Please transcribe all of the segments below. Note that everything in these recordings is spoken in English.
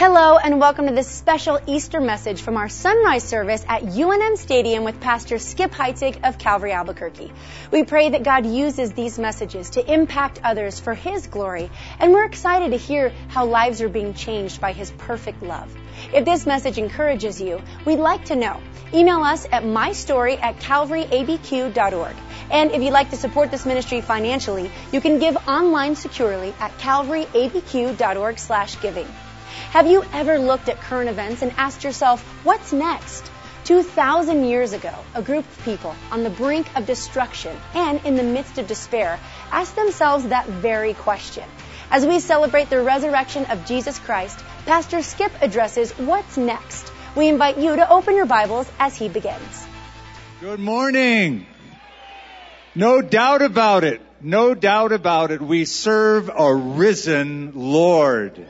Hello and welcome to this special Easter message from our sunrise service at UNM Stadium with Pastor Skip Heitzig of Calvary Albuquerque. We pray that God uses these messages to impact others for His glory, and we're excited to hear how lives are being changed by His perfect love. If this message encourages you, we'd like to know. Email us at mystory@calvaryabq.org. And if you'd like to support this ministry financially, you can give online securely at calvaryabq.org/giving. Have you ever looked at current events and asked yourself, what's next? 2,000 years ago, a group of people on the brink of destruction and in the midst of despair asked themselves that very question. As we celebrate the resurrection of Jesus Christ, Pastor Skip addresses what's next. We invite you to open your Bibles as he begins. Good morning. No doubt about it. No doubt about it. We serve a risen Lord.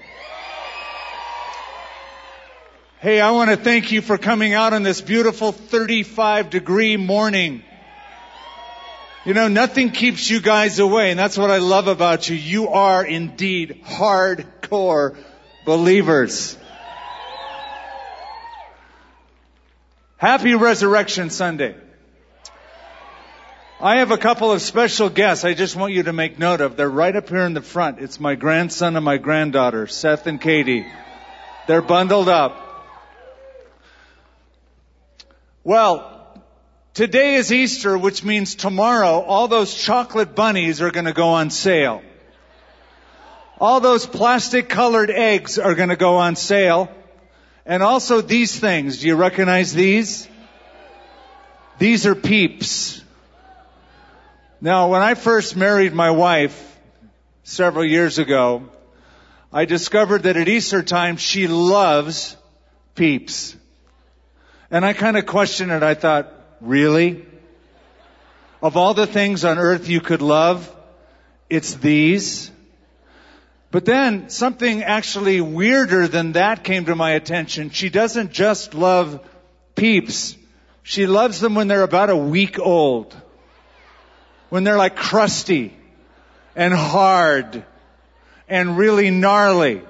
Hey, I want to thank you for coming out on this beautiful 35-degree morning. You know, nothing keeps you guys away, and that's what I love about you. You are indeed hardcore believers. Happy Resurrection Sunday. I have a couple of special guests I just want you to make note of. They're right up here in the front. It's my grandson and my granddaughter, Seth and Katie. They're bundled up. Well, today is Easter, which means tomorrow all those chocolate bunnies are going to go on sale. All those plastic-colored eggs are going to go on sale. And also these things. Do you recognize these? These are Peeps. Now, when I first married my wife several years ago, I discovered that at Easter time she loves Peeps. And I kind of questioned it. I thought, really? Of all the things on earth you could love, it's these? But then something actually weirder than that came to my attention. She doesn't just love Peeps. She loves them when they're about a week old. When they're like crusty and hard and really gnarly.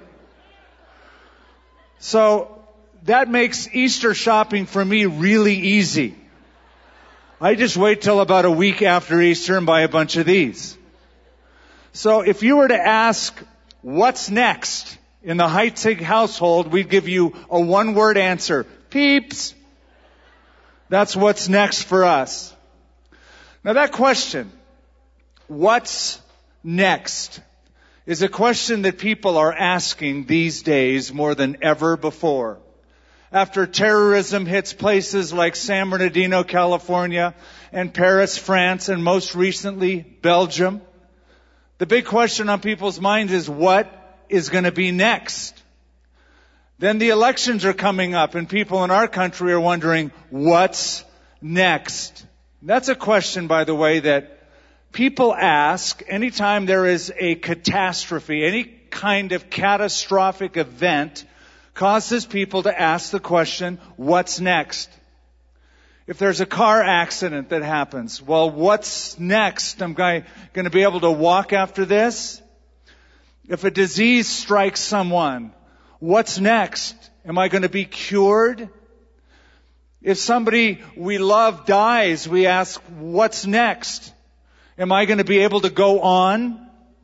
So that makes Easter shopping for me really easy. I just wait till about a week after Easter and buy a bunch of these. So if you were to ask what's next in the Heitzig household, we'd give you a one-word answer. Peeps. That's what's next for us. Now that question, what's next, is a question that people are asking these days more than ever before. After terrorism hits places like San Bernardino, California, and Paris, France, and most recently, Belgium, the big question on people's minds is what is going to be next? Then the elections are coming up, and people in our country are wondering, what's next? That's a question, by the way, that people ask anytime there is a catastrophe, any kind of catastrophic event causes people to ask the question, what's next? If there's a car accident that happens, well, what's next? Am I going to be able to walk after this? If a disease strikes someone, what's next? Am I going to be cured? If somebody we love dies, we ask, what's next? Am I going to be able to go on?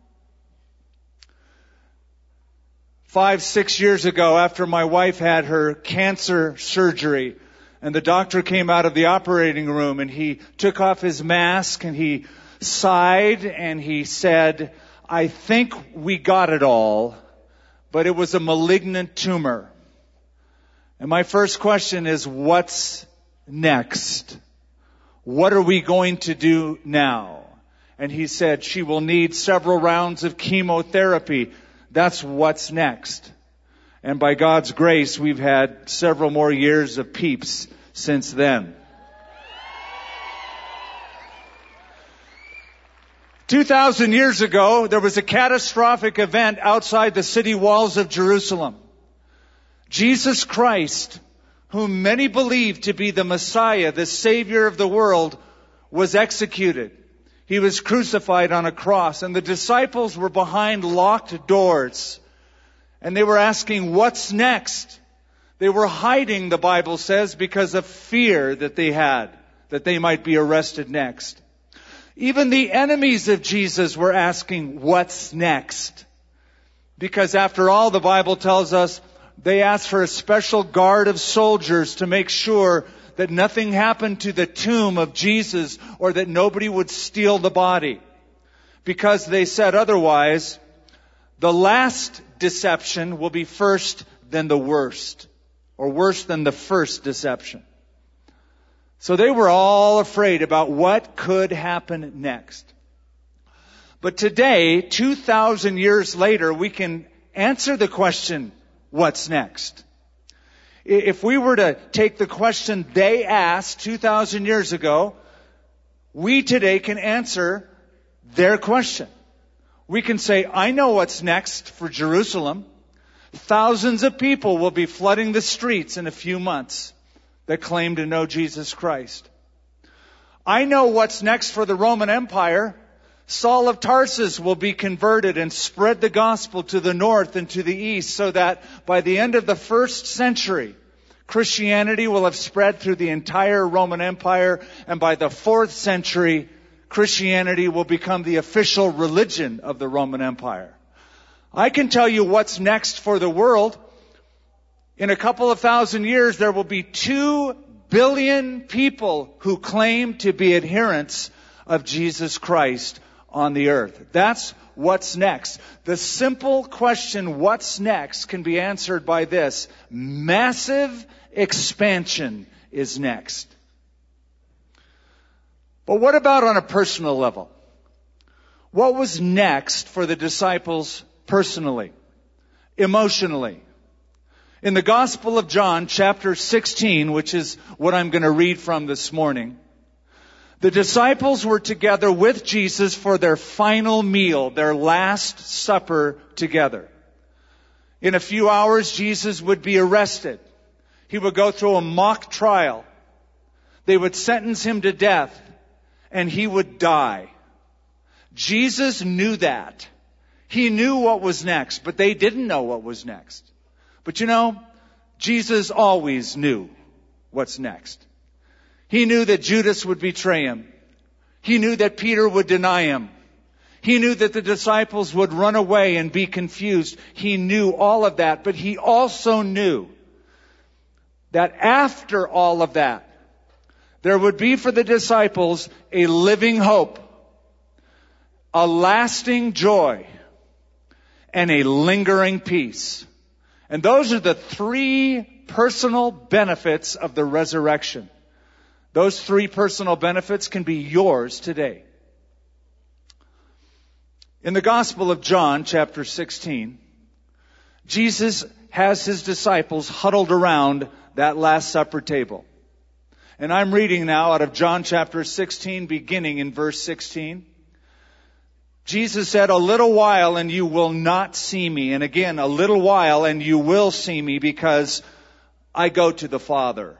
5-6 years ago, after my wife had her cancer surgery, and the doctor came out of the operating room, and he took off his mask, and he sighed, and he said, I think we got it all, but it was a malignant tumor. And my first question is, what's next? What are we going to do now? And he said, she will need several rounds of chemotherapy. That's what's next. And by God's grace, we've had several more years of Peeps since then. 2,000 years ago, there was a catastrophic event outside the city walls of Jerusalem. Jesus Christ, whom many believed to be the Messiah, the Savior of the world, was executed. He was crucified on a cross, and the disciples were behind locked doors. And they were asking, what's next? They were hiding, the Bible says, because of fear that they had, that they might be arrested next. Even the enemies of Jesus were asking, what's next? Because after all, the Bible tells us, they asked for a special guard of soldiers to make sure that nothing happened to the tomb of Jesus or that nobody would steal the body. Because they said otherwise, the last deception will be first than the worst, or worse than the first deception. So they were all afraid about what could happen next. But today, 2,000 years later, we can answer the question, what's next? If we were to take the question they asked 2,000 years ago, we today can answer their question. We can say, I know what's next for Jerusalem. Thousands of people will be flooding the streets in a few months that claim to know Jesus Christ. I know what's next for the Roman Empire. Saul of Tarsus will be converted and spread the gospel to the north and to the east, so that by the end of the 1st century, Christianity will have spread through the entire Roman Empire, and by the 4th century, Christianity will become the official religion of the Roman Empire. I can tell you what's next for the world. In a couple of thousand years, there will be 2 billion people who claim to be adherents of Jesus Christ on the earth. That's what's next. The simple question, what's next, can be answered by this: massive expansion is next. But what about on a personal level? What was next for the disciples personally, emotionally? In the Gospel of John, chapter 16, which is what I'm going to read from this morning, the disciples were together with Jesus for their final meal, their last supper together. In a few hours, Jesus would be arrested. He would go through a mock trial. They would sentence him to death, and he would die. Jesus knew that. He knew what was next, but they didn't know what was next. But you know, Jesus always knew what's next. He knew that Judas would betray him. He knew that Peter would deny him. He knew that the disciples would run away and be confused. He knew all of that, but he also knew that after all of that, there would be for the disciples a living hope, a lasting joy, and a lingering peace. And those are the 3 personal benefits of the resurrection. Those 3 personal benefits can be yours today. In the Gospel of John, chapter 16, Jesus has his disciples huddled around that Last Supper table. And I'm reading now out of John chapter 16, beginning in verse 16. Jesus said, a little while and you will not see me. And again, a little while and you will see me, because I go to the Father.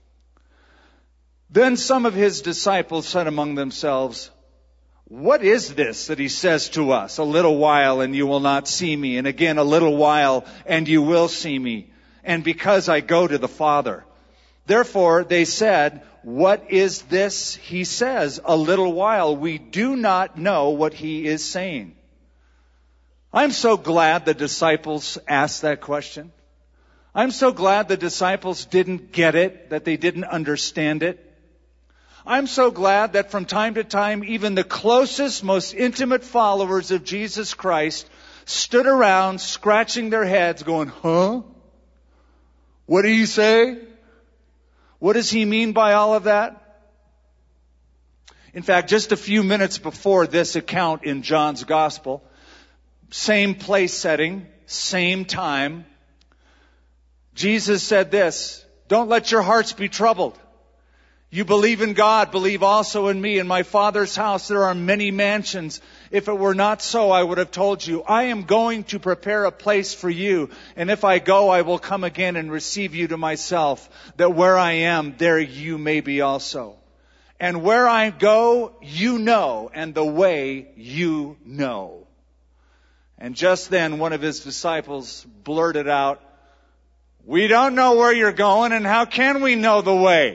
Then some of his disciples said among themselves, what is this that he says to us? A little while and you will not see me. And again, a little while and you will see me. And because I go to the Father. Therefore, they said, what is this he says? A little while. We do not know what he is saying. I'm so glad the disciples asked that question. I'm so glad the disciples didn't get it, that they didn't understand it. I'm so glad that from time to time, even the closest, most intimate followers of Jesus Christ stood around scratching their heads going, huh? What did he say? What does he mean by all of that? In fact, just a few minutes before this account in John's Gospel, same place setting, same time, Jesus said this, don't let your hearts be troubled. You believe in God, believe also in me. In my Father's house there are many mansions. If it were not so, I would have told you. I am going to prepare a place for you. And if I go, I will come again and receive you to myself, that where I am, there you may be also. And where I go, you know, and the way you know. And just then one of his disciples blurted out, "We don't know where you're going, and how can we know the way?"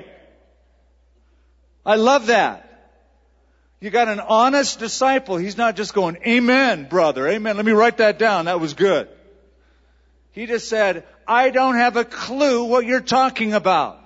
I love that. You got an honest disciple. He's not just going, "Amen, brother. Amen. Let me write that down. That was good." He just said, "I don't have a clue what you're talking about."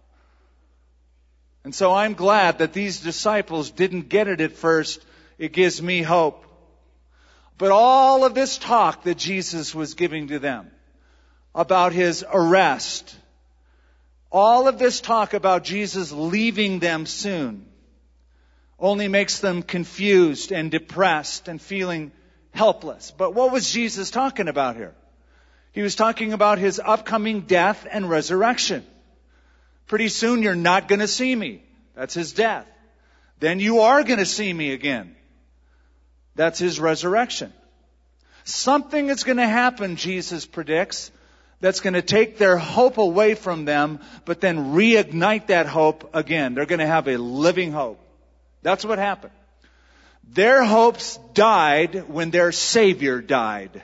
And so I'm glad that these disciples didn't get it at first. It gives me hope. But all of this talk that Jesus was giving to them about his arrest, all of this talk about Jesus leaving them soon, only makes them confused and depressed and feeling helpless. But what was Jesus talking about here? He was talking about his upcoming death and resurrection. Pretty soon you're not going to see me. That's his death. Then you are going to see me again. That's his resurrection. Something is going to happen, Jesus predicts, that's going to take their hope away from them, but then reignite that hope again. They're going to have a living hope. That's what happened. Their hopes died when their Savior died.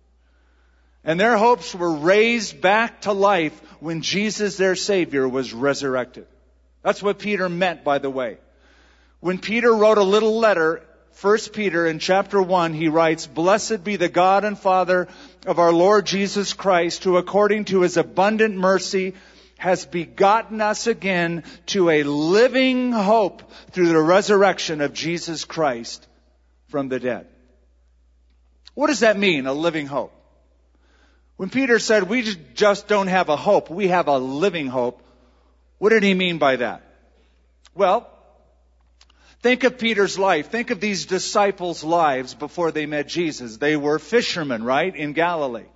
And their hopes were raised back to life when Jesus, their Savior, was resurrected. That's what Peter meant, by the way. When Peter wrote a little letter, 1 Peter in chapter 1, he writes, "Blessed be the God and Father of our Lord Jesus Christ, who according to his abundant mercy has begotten us again to a living hope through the resurrection of Jesus Christ from the dead." What does that mean, a living hope? When Peter said, we just don't have a hope, we have a living hope, what did he mean by that? Well, think of Peter's life. Think of these disciples' lives before they met Jesus. They were fishermen, right, in Galilee.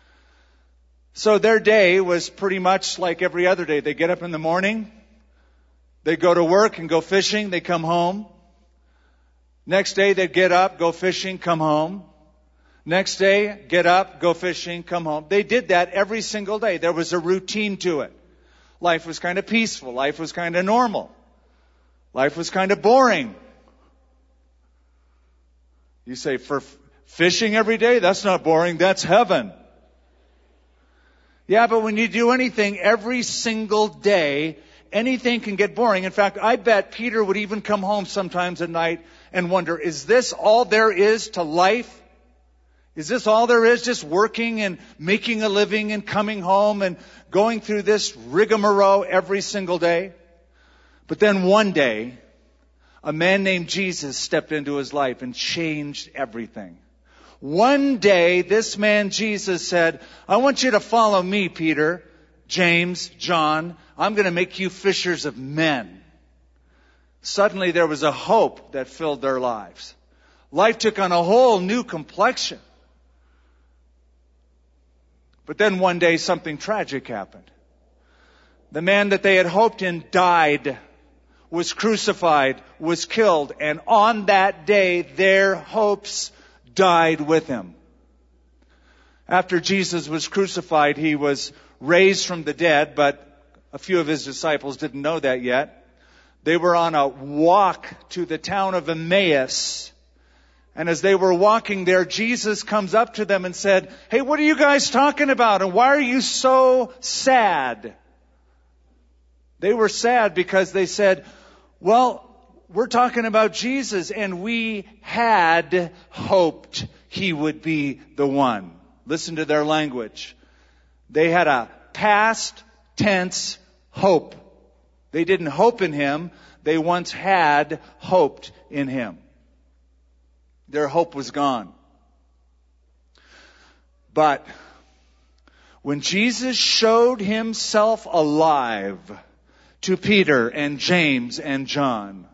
So their day was pretty much like every other day. They get up in the morning, they go to work and go fishing, they come home. Next day they'd get up, go fishing, come home. Next day, get up, go fishing, come home. They did that every single day. There was a routine to it. Life was kind of peaceful. Life was kind of normal. Life was kind of boring. You say, for fishing every day? That's not boring. That's heaven. Yeah, but when you do anything every single day, anything can get boring. In fact, I bet Peter would even come home sometimes at night and wonder, is this all there is to life? Is this all there is, just working and making a living and coming home and going through this rigmarole every single day? But then one day, a man named Jesus stepped into his life and changed everything. One day, this man Jesus said, I want you to follow me, Peter, James, John. I'm going to make you fishers of men. Suddenly there was a hope that filled their lives. Life took on a whole new complexion. But then one day something tragic happened. The man that they had hoped in died, was crucified, was killed, and on that day their hopes died with him. After Jesus was crucified, he was raised from the dead, but a few of his disciples didn't know that yet. They were on a walk to the town of Emmaus. And as they were walking there, Jesus comes up to them and said, hey, what are you guys talking about? And why are you so sad? They were sad because they said, well, we're talking about Jesus, and we had hoped he would be the one. Listen to their language. They had a past tense hope. They didn't hope in him. They once had hoped in him. Their hope was gone. But when Jesus showed himself alive to Peter and James and John,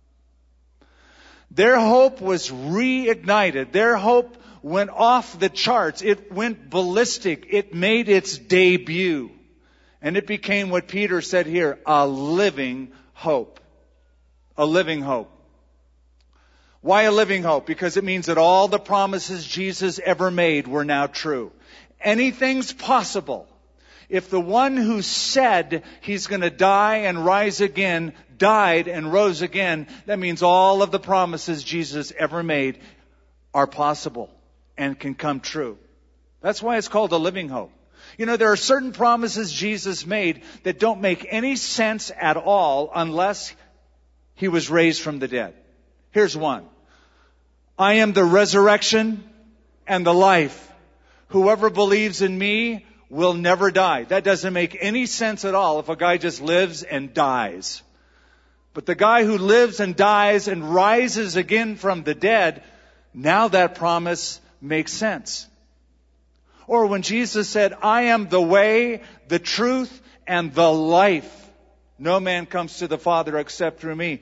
their hope was reignited. Their hope went off the charts. It went ballistic. It made its debut. And it became what Peter said here, a living hope. A living hope. Why a living hope? Because it means that all the promises Jesus ever made were now true. Anything's possible. If the one who said he's going to die and rise again, died and rose again, that means all of the promises Jesus ever made are possible. and can come true. That's why it's called a living hope. You know, there are certain promises Jesus made that don't make any sense at all unless He was raised from the dead. Here's one. I am the resurrection and the life. Whoever believes in me will never die. That doesn't make any sense at all if a guy just lives and dies. But the guy who lives and dies and rises again from the dead, now that promise makes sense. Or when Jesus said, I am the way, the truth, and the life. No man comes to the Father except through me.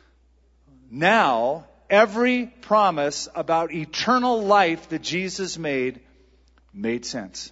Now, every promise about eternal life that Jesus made sense.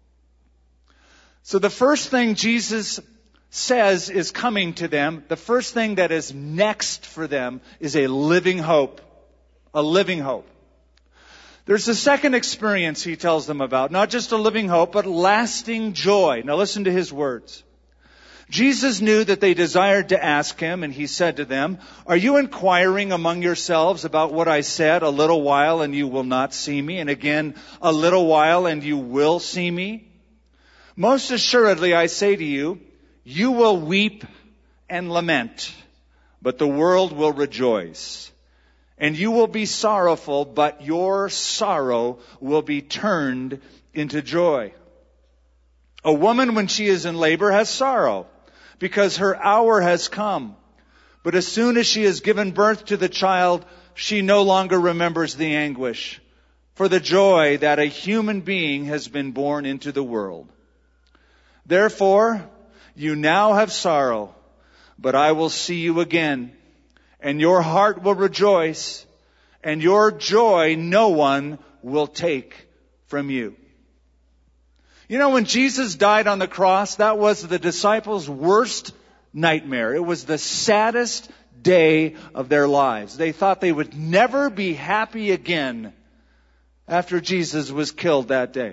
So the first thing Jesus says is coming to them, the first thing that is next for them is a living hope. A living hope. There's a second experience He tells them about, not just a living hope, but lasting joy. Now listen to His words. Jesus knew that they desired to ask Him, and He said to them, are you inquiring among yourselves about what I said, a little while and you will not see me, and again a little while and you will see me? Most assuredly I say to you, you will weep and lament, but the world will rejoice. And you will be sorrowful, but your sorrow will be turned into joy. A woman, when she is in labor, has sorrow, because her hour has come. But as soon as she has given birth to the child, she no longer remembers the anguish, for the joy that a human being has been born into the world. Therefore, you now have sorrow, but I will see you again, and your heart will rejoice, and your joy no one will take from you. You know, when Jesus died on the cross, that was the disciples' worst nightmare. It was the saddest day of their lives. They thought they would never be happy again after Jesus was killed that day.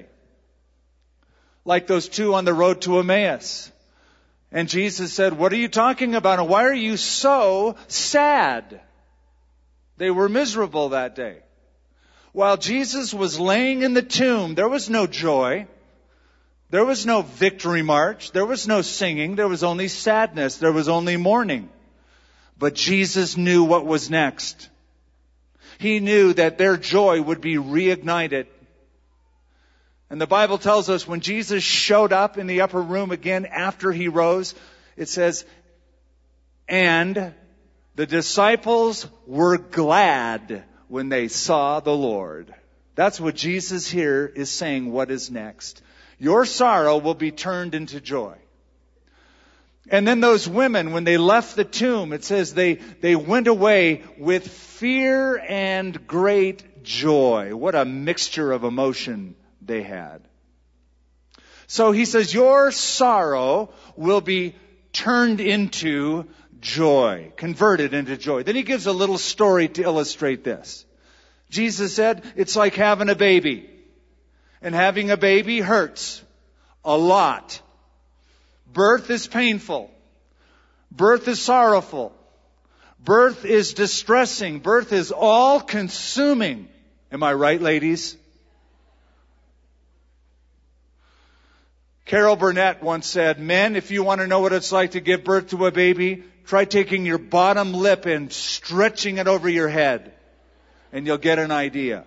Like those two on the road to Emmaus. And Jesus said, what are you talking about? And why are you so sad? They were miserable that day. While Jesus was laying in the tomb, there was no joy. There was no victory march. There was no singing. There was only sadness. There was only mourning. But Jesus knew what was next. He knew that their joy would be reignited. And the Bible tells us when Jesus showed up in the upper room again after He rose, it says, and the disciples were glad when they saw the Lord. That's what Jesus here is saying, what is next. Your sorrow will be turned into joy. And then those women, when they left the tomb, it says they went away with fear and great joy. What a mixture of emotion they had. So He says, your sorrow will be turned into joy, converted into joy. Then He gives a little story to illustrate this. Jesus said, it's like having a baby. And having a baby hurts a lot. Birth is painful. Birth is sorrowful. Birth is distressing. Birth is all-consuming. Am I right, ladies? Carol Burnett once said, men, if you want to know what it's like to give birth to a baby, try taking your bottom lip and stretching it over your head, and you'll get an idea.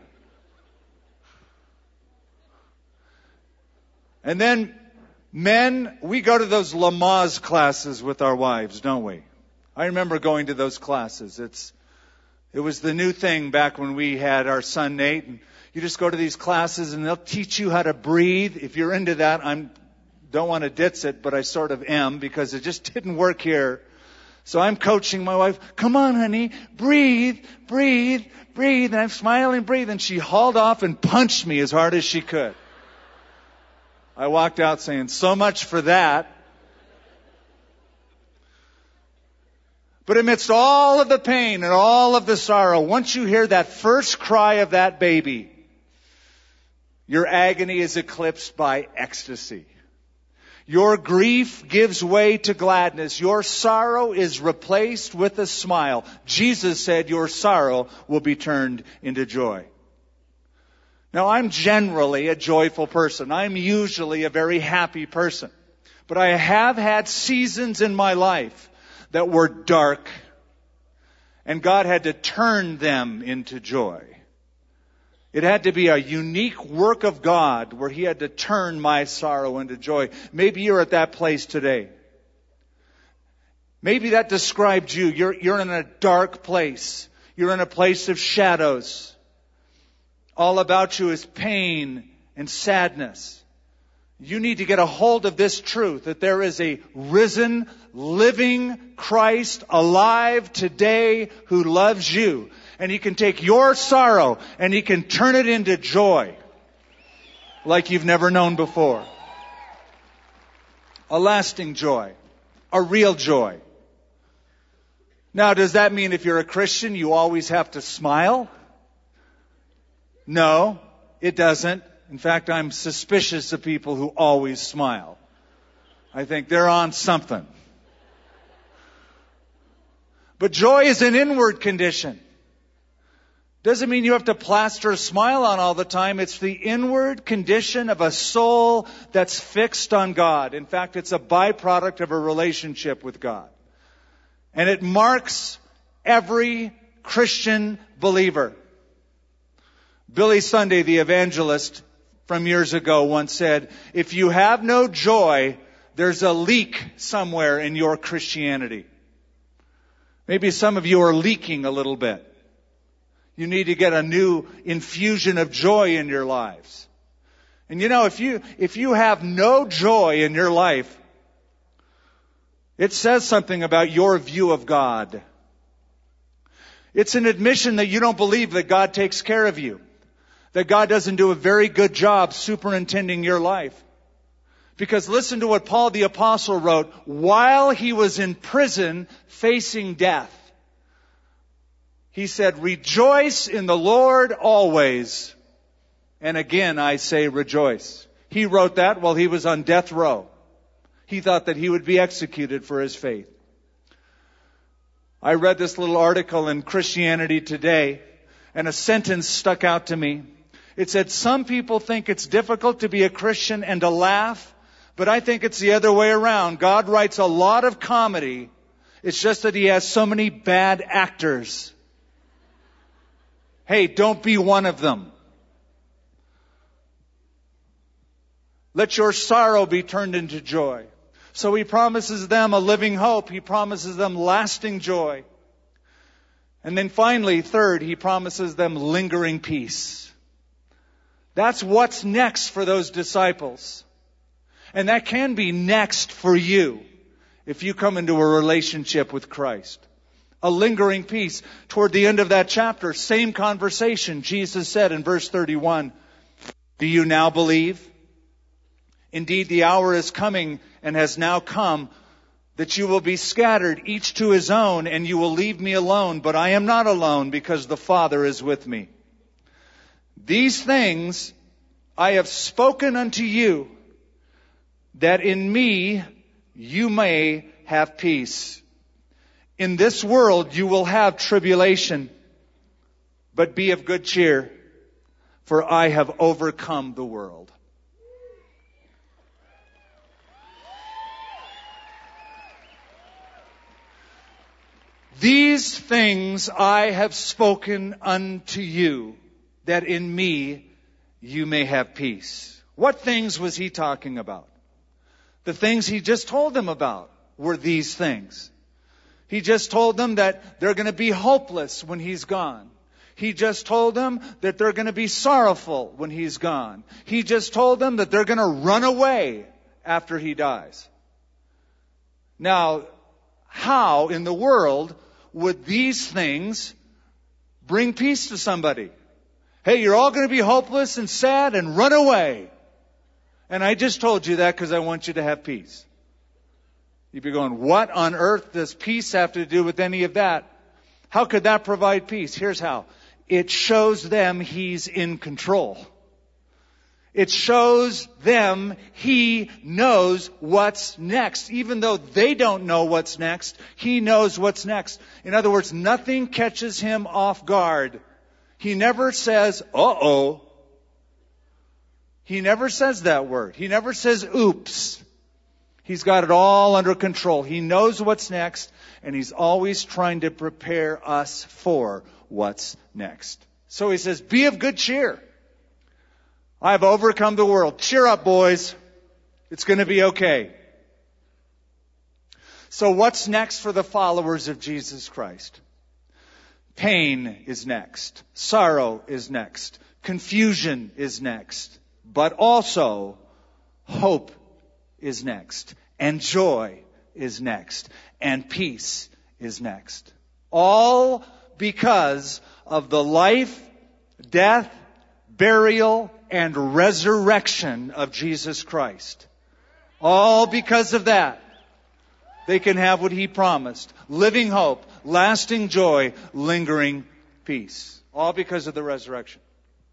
And then, men, we go to those Lamaze classes with our wives, don't we? I remember going to those classes. It was the new thing back when we had our son Nate. And you just go to these classes and they'll teach you how to breathe. If you're into that, don't want to ditz it, but I sort of am because it just didn't work here. So I'm coaching my wife, come on honey, breathe, breathe, breathe. And I'm smiling, breathe. And she hauled off and punched me as hard as she could. I walked out saying, so much for that. But amidst all of the pain and all of the sorrow, once you hear that first cry of that baby, your agony is eclipsed by ecstasy. Your grief gives way to gladness. Your sorrow is replaced with a smile. Jesus said your sorrow will be turned into joy. Now, I'm generally a joyful person. I'm usually a very happy person. But I have had seasons in my life that were dark, and God had to turn them into joy. It had to be a unique work of God where He had to turn my sorrow into joy. Maybe you're at that place today. Maybe that described you. You're in a dark place. You're in a place of shadows. All about you is pain and sadness. You need to get a hold of this truth that there is a risen, living Christ alive today who loves you. And He can take your sorrow and He can turn it into joy like you've never known before. A lasting joy. A real joy. Now, does that mean if you're a Christian, you always have to smile? No, it doesn't. In fact, I'm suspicious of people who always smile. I think they're on something. But joy is an inward condition. Doesn't mean you have to plaster a smile on all the time. It's the inward condition of a soul that's fixed on God. In fact, it's a byproduct of a relationship with God. And it marks every Christian believer. Billy Sunday, the evangelist from years ago, once said, if you have no joy, there's a leak somewhere in your Christianity. Maybe some of you are leaking a little bit. You need to get a new infusion of joy in your lives. And you know, if you have no joy in your life, it says something about your view of God. It's an admission that you don't believe that God takes care of you. That God doesn't do a very good job superintending your life. Because listen to what Paul the Apostle wrote while he was in prison facing death. He said, rejoice in the Lord always. And again, I say rejoice. He wrote that while he was on death row. He thought that he would be executed for his faith. I read this little article in Christianity Today, and a sentence stuck out to me. It said, some people think it's difficult to be a Christian and to laugh, but I think it's the other way around. God writes a lot of comedy. It's just that He has so many bad actors. Hey, don't be one of them. Let your sorrow be turned into joy. So He promises them a living hope. He promises them lasting joy. And then finally, third, He promises them lingering peace. That's what's next for those disciples. And that can be next for you if you come into a relationship with Christ. A lingering peace. Toward the end of that chapter, same conversation. Jesus said in verse 31, do you now believe? Indeed, the hour is coming and has now come that you will be scattered, each to his own, and you will leave me alone. But I am not alone because the Father is with me. These things I have spoken unto you, that in me you may have peace. In this world you will have tribulation, but be of good cheer, for I have overcome the world. These things I have spoken unto you, that in me you may have peace. What things was He talking about? The things He just told them about were these things. He just told them that they're going to be hopeless when He's gone. He just told them that they're going to be sorrowful when He's gone. He just told them that they're going to run away after He dies. Now, how in the world would these things bring peace to somebody? Hey, you're all going to be hopeless and sad and run away. And I just told you that because I want you to have peace. You'd be going, what on earth does peace have to do with any of that? How could that provide peace? Here's how. It shows them He's in control. It shows them He knows what's next. Even though they don't know what's next, He knows what's next. In other words, nothing catches Him off guard. He never says, uh-oh. He never says that word. He never says oops. He's got it all under control. He knows what's next, and He's always trying to prepare us for what's next. So He says, be of good cheer. I've overcome the world. Cheer up, boys. It's going to be okay. So what's next for the followers of Jesus Christ? Pain is next. Sorrow is next. Confusion is next. But also, hope is next. And joy is next. And peace is next. All because of the life, death, burial, and resurrection of Jesus Christ. All because of that, they can have what He promised. Living hope, lasting joy, lingering peace. All because of the resurrection.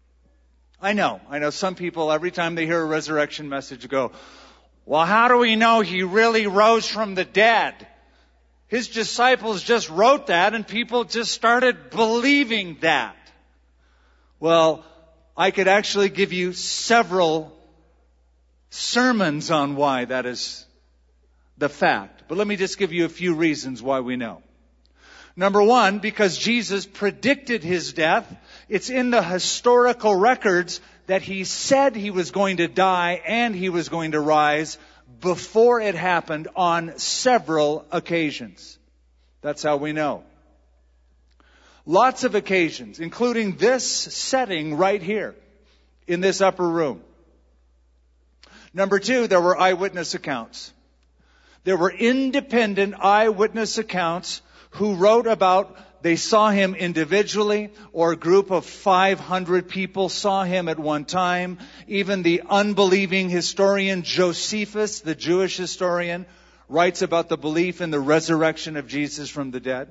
I know some people, every time they hear a resurrection message, go, well, how do we know He really rose from the dead? His disciples just wrote that and people just started believing that. Well, I could actually give you several sermons on why that is the fact. But let me just give you a few reasons why we know. Number one, because Jesus predicted His death. It's in the historical records that He said He was going to die and He was going to rise before it happened on several occasions. That's how we know. Lots of occasions, including this setting right here in this upper room. Number two, there were eyewitness accounts. There were independent eyewitness accounts who wrote about they saw Him individually, or a group of 500 people saw Him at one time. Even the unbelieving historian Josephus, the Jewish historian, writes about the belief in the resurrection of Jesus from the dead.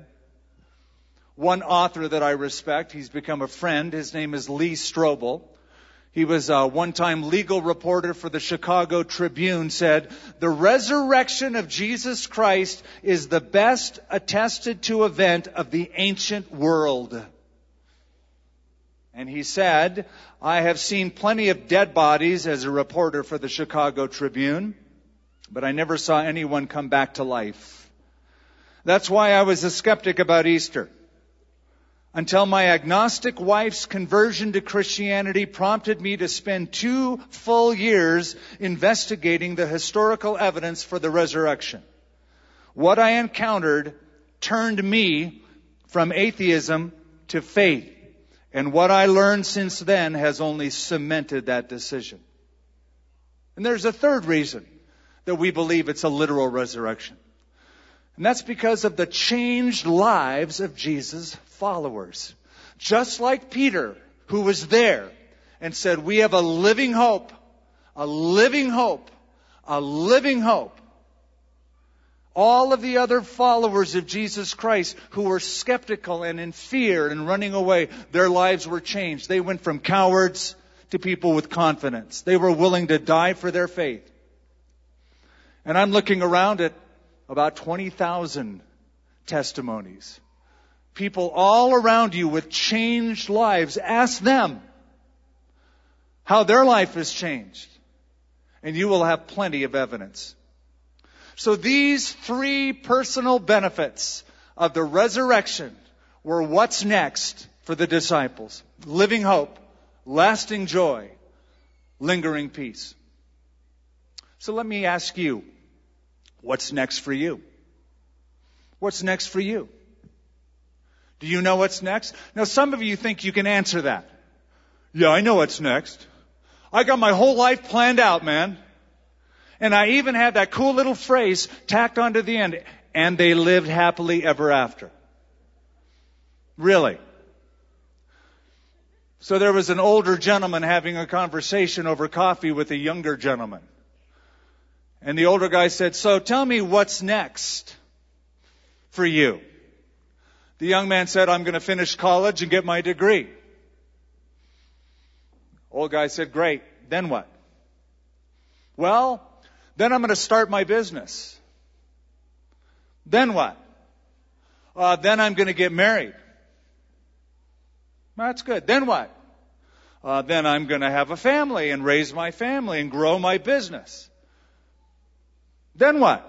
One author that I respect, he's become a friend, his name is Lee Strobel. He was a one-time legal reporter for the Chicago Tribune, said, the resurrection of Jesus Christ is the best attested to event of the ancient world. And he said, I have seen plenty of dead bodies as a reporter for the Chicago Tribune, but I never saw anyone come back to life. That's why I was a skeptic about Easter. Until my agnostic wife's conversion to Christianity prompted me to spend 2 full years investigating the historical evidence for the resurrection. What I encountered turned me from atheism to faith. And what I learned since then has only cemented that decision. And there's a third reason that we believe it's a literal resurrection. And that's because of the changed lives of Jesus' followers. Just like Peter, who was there and said, we have a living hope, a living hope, a living hope. All of the other followers of Jesus Christ who were skeptical and in fear and running away, their lives were changed. They went from cowards to people with confidence. They were willing to die for their faith. And I'm looking around at about 20,000 testimonies. People all around you with changed lives. Ask them how their life has changed. And you will have plenty of evidence. So these 3 personal benefits of the resurrection were what's next for the disciples. Living hope, lasting joy, lingering peace. So let me ask you, what's next for you? What's next for you? Do you know what's next? Now, some of you think you can answer that. Yeah, I know what's next. I got my whole life planned out, man. And I even had that cool little phrase tacked onto the end. And they lived happily ever after. Really? So there was an older gentleman having a conversation over coffee with a younger gentleman. And the older guy said, so tell me what's next for you. The young man said, I'm going to finish college and get my degree. Old guy said, great. Then what? Well, then I'm going to start my business. Then what? Then I'm going to get married. That's good. Then what? then I'm going to have a family and raise my family and grow my business. Then what?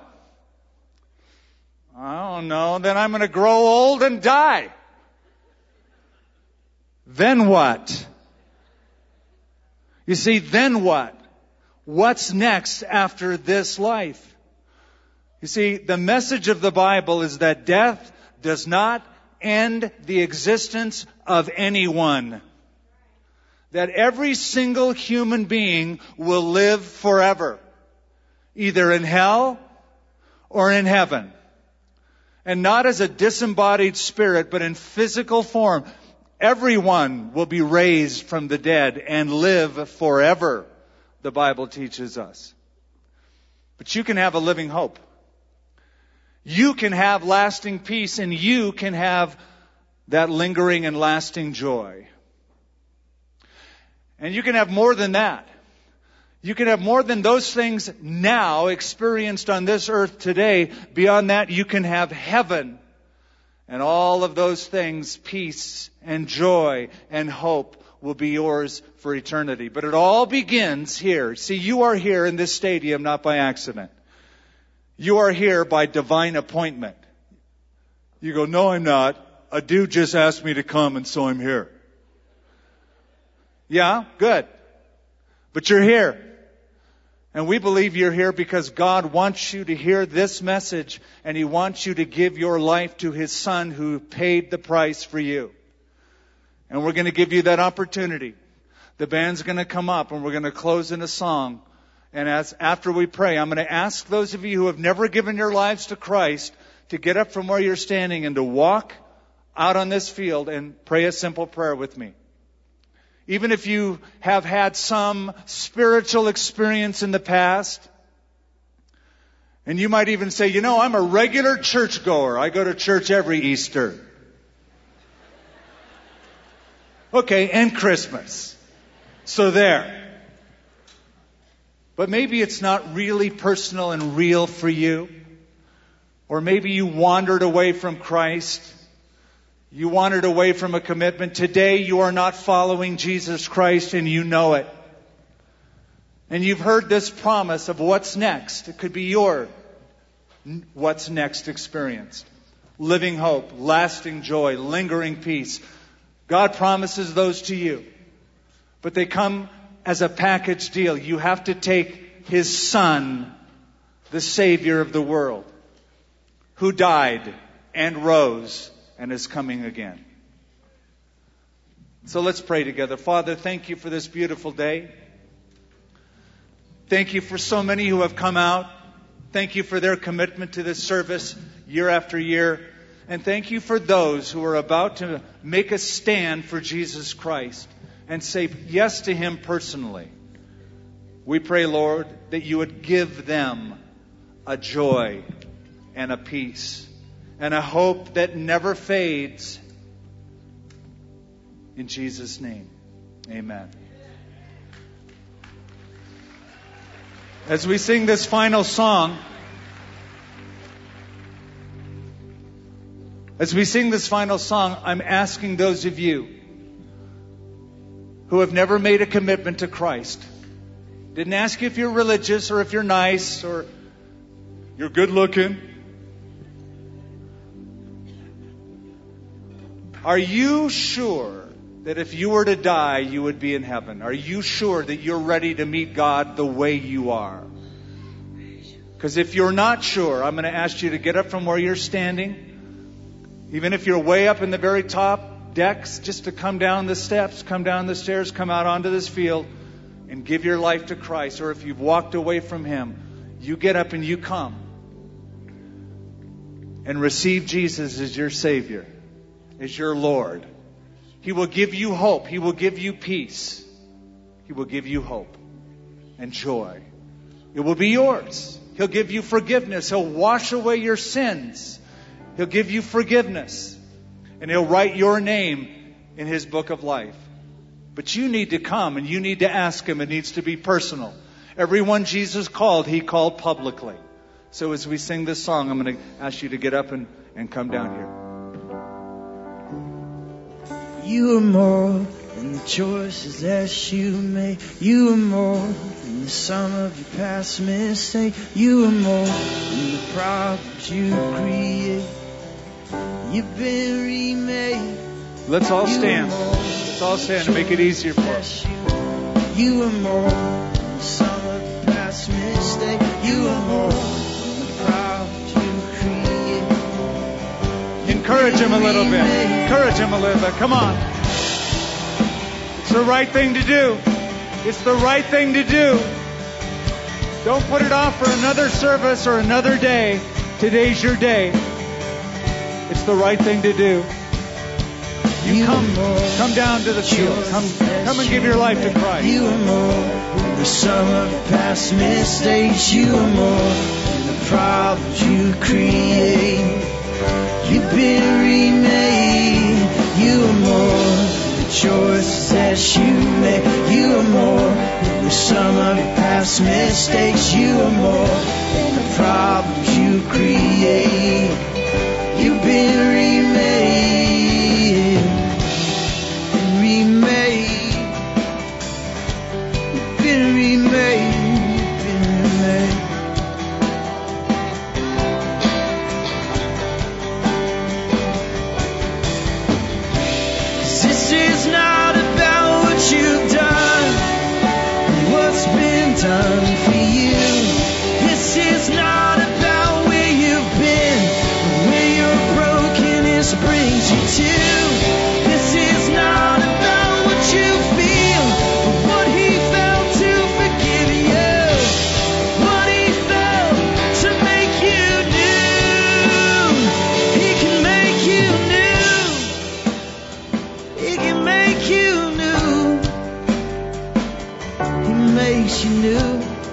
I don't know. Then I'm going to grow old and die. Then what? You see, then what? What's next after this life? You see, the message of the Bible is that death does not end the existence of anyone. That every single human being will live forever, either in hell or in heaven. And not as a disembodied spirit, but in physical form. Everyone will be raised from the dead and live forever, the Bible teaches us. But you can have a living hope. You can have lasting peace, and you can have that lingering and lasting joy. And you can have more than that. You can have more than those things now experienced on this earth today. Beyond that, you can have heaven. And all of those things, peace and joy and hope, will be yours for eternity. But it all begins here. See, you are here in this stadium not by accident. You are here by divine appointment. You go, no, I'm not. A dude just asked me to come, and so I'm here. Yeah, good. But you're here. And we believe you're here because God wants you to hear this message, and He wants you to give your life to His Son who paid the price for you. And we're going to give you that opportunity. The band's going to come up, and we're going to close in a song. And after we pray, I'm going to ask those of you who have never given your lives to Christ to get up from where you're standing and to walk out on this field and pray a simple prayer with me. Even if you have had some spiritual experience in the past, and you might even say, you know, I'm a regular churchgoer. I go to church every Easter. Okay, and Christmas. So there. But maybe it's not really personal and real for you. Or maybe you wandered away from Christ. You wandered away from a commitment. Today you are not following Jesus Christ, and you know it. And you've heard this promise of what's next. It could be your what's next experience. Living hope, lasting joy, lingering peace. God promises those to you. But they come as a package deal. You have to take His Son, the Savior of the world, who died and rose and is coming again. So let's pray together. Father, thank you for this beautiful day. Thank you for so many who have come out. Thank you for their commitment to this service year after year. And thank you for those who are about to make a stand for Jesus Christ and say yes to Him personally. We pray, Lord, that you would give them a joy and a peace and a hope that never fades. In Jesus' name, amen. As we sing this final song, I'm asking those of you who have never made a commitment to Christ. Didn't ask you if you're religious or if you're nice or you're good looking. Are you sure that if you were to die, you would be in heaven? Are you sure that you're ready to meet God the way you are? Because if you're not sure, I'm going to ask you to get up from where you're standing. Even if you're way up in the very top decks, just to come down the steps, come down the stairs, come out onto this field and give your life to Christ. Or if you've walked away from Him, you get up and you come and receive Jesus as your Savior, as your Lord. He will give you hope. He will give you peace. He will give you hope and joy. It will be yours. He'll give you forgiveness. He'll wash away your sins. He'll give you forgiveness. And He'll write your name in His book of life. But you need to come and you need to ask Him. It needs to be personal. Everyone Jesus called, He called publicly. So as we sing this song, I'm going to ask you to get up and come down here. You are more than the choices that you made. You are more than the sum of your past mistake. You are more than the problems you create. You've been remade. Let's all stand. Let's all stand to make it easier for us. You are more than the sum of your past mistake. You are more than the problems you create. Encourage him a little bit. Encourage him a little bit. Come on. It's the right thing to do. It's the right thing to do. Don't put it off for another service or another day. Today's your day. It's the right thing to do. You come down to the field. Come and give your life to Christ. You are more than the sum of past mistakes. You are more than the problems you create. You've been remade. You are more than the choices that you made. You are more than the sum of your past mistakes. You are more than the problems you create. You've been remade. Remade. You've been remade. You've been remade. This is not about what you've done, what's been done for you. This is not about where you've been, where your brokenness brings you to. This is not about what you feel, but what he felt to forgive you, what he felt to make you new. He can make you new. He can make you new. He makes you new.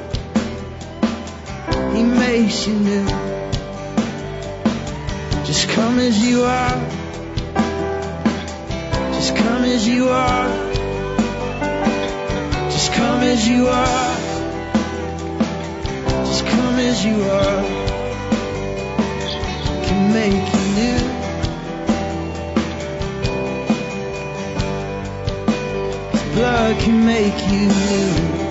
He makes you new. Just come as you are. Just come as you are. Just come as you are. Just come as you are. Can make you new. His blood can make you new.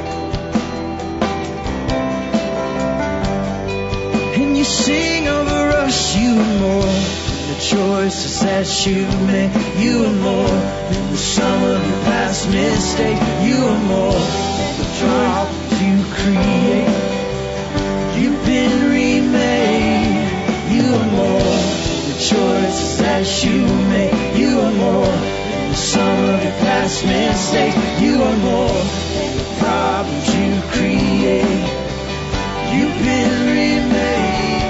And you sing over us. You are more than the choices that you made. You are more than the sum of your past mistake. You are more than the problems you create. You've been remade. You are more than the choices that you made. You are more than the sum of your past mistake. You are more than the problems you create. You've been remade.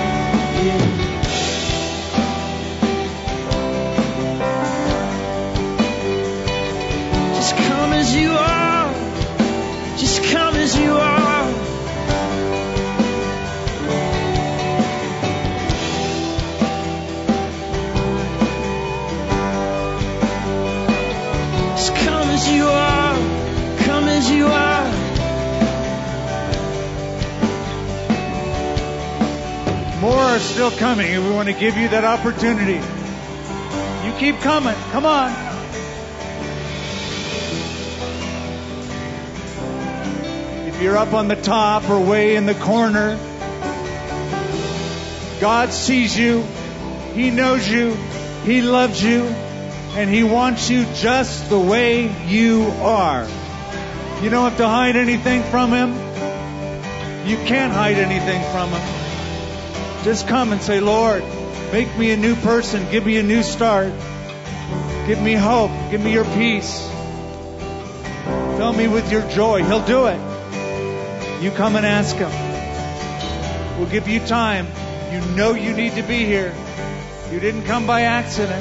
Just come as you are. Just come as you are. Just come as you are. Come as you are. More are still coming, and we want to give you that opportunity. You keep coming. Come on. If you're up on the top or way in the corner, God sees you. He knows you. He loves you. And He wants you just the way you are. You don't have to hide anything from Him. You can't hide anything from Him. Just come and say, Lord, make me a new person. Give me a new start. Give me hope. Give me your peace. Fill me with your joy. He'll do it. You come and ask Him. We'll give you time. You know you need to be here. You didn't come by accident.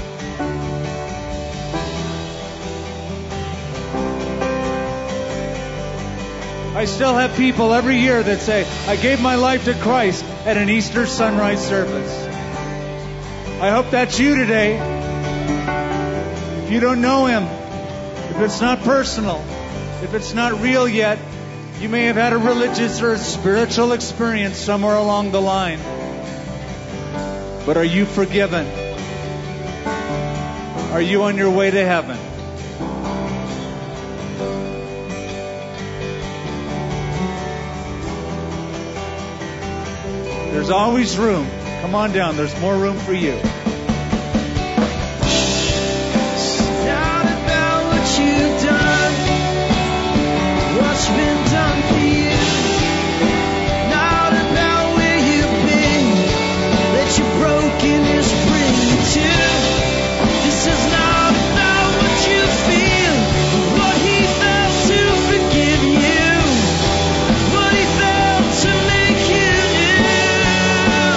I still have people every year that say, I gave my life to Christ at an Easter sunrise service. I hope that's you today. If you don't know Him, if it's not personal, if it's not real yet, you may have had a religious or a spiritual experience somewhere along the line. But are you forgiven? Are you on your way to heaven? There's always room. Come on down. There's more room for you. It's not about what you've done, what's been done for you. Not about where you've been, that your brokenness bring you to. This is not about what you feel, what he felt to forgive you, what he felt to make you new.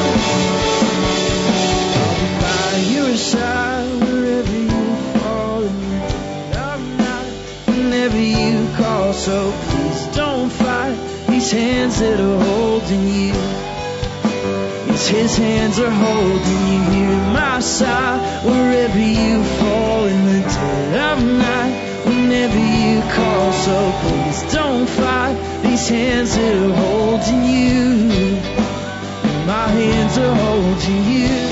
I'll be by your side wherever you fall in love night, whenever you call. So please don't fight these hands that are holding you. Yes, his hands are holding you here at my side wherever you fall in the dead of night, whenever you call. So please don't fight these hands that are holding you. My hands are holding you.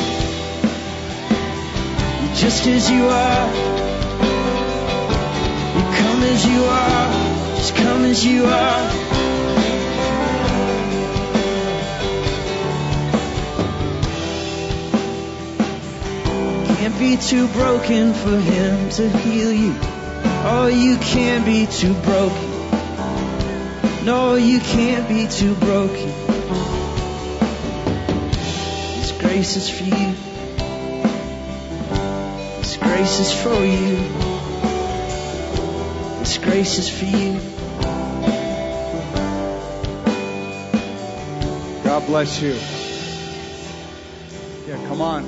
Just as you are, you come as you are, just come as you are. Can't be too broken for him to heal you. Oh, you can't be too broken. No, you can't be too broken. His grace is for you. His grace is for you. His grace is for you. God bless you. Yeah, come on.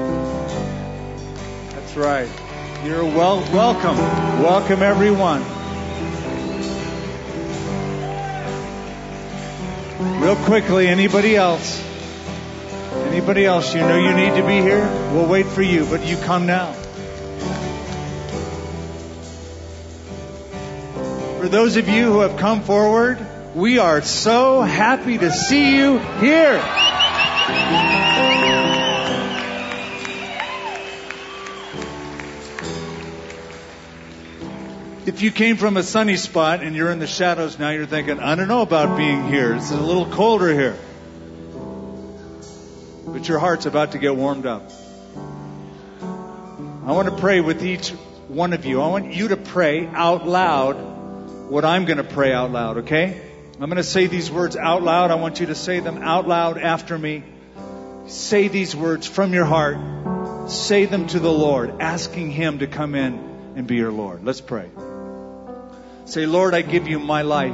That's right. You're welcome. Welcome, everyone. Real quickly, anybody else? Anybody else? You know you need to be here? We'll wait for you, but you come now. For those of you who have come forward, we are so happy to see you here. If you came from a sunny spot and you're in the shadows now, you're thinking, I don't know about being here. It's a little colder here. But your heart's about to get warmed up. I want to pray with each one of you. I want you to pray out loud what I'm going to pray out loud, okay? I'm going to say these words out loud. I want you to say them out loud after me. Say these words from your heart. Say them to the Lord, asking Him to come in and be your Lord. Let's pray. Say, Lord, I give you my life.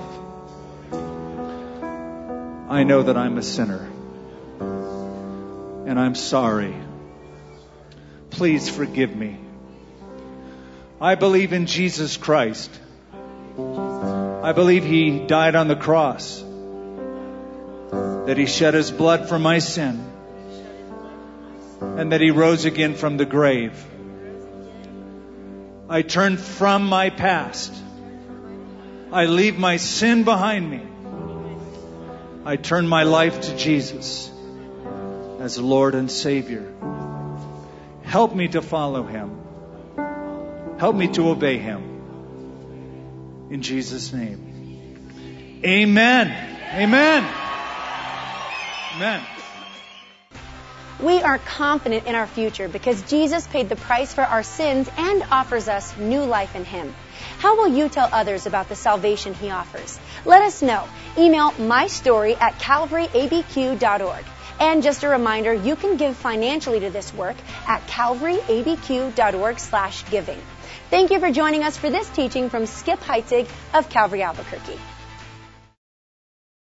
I know that I'm a sinner. And I'm sorry. Please forgive me. I believe in Jesus Christ. I believe He died on the cross. That He shed His blood for my sin. And that He rose again from the grave. I turn from my past. I leave my sin behind me. I turn my life to Jesus as Lord and Savior. Help me to follow Him. Help me to obey Him. In Jesus' name. Amen. Amen. Amen. We are confident in our future because Jesus paid the price for our sins and offers us new life in Him. How will you tell others about the salvation He offers? Let us know. Email mystory@calvaryabq.org. And just a reminder, you can give financially to this work at calvaryabq.org/giving. Thank you for joining us for this teaching from Skip Heitzig of Calvary Albuquerque.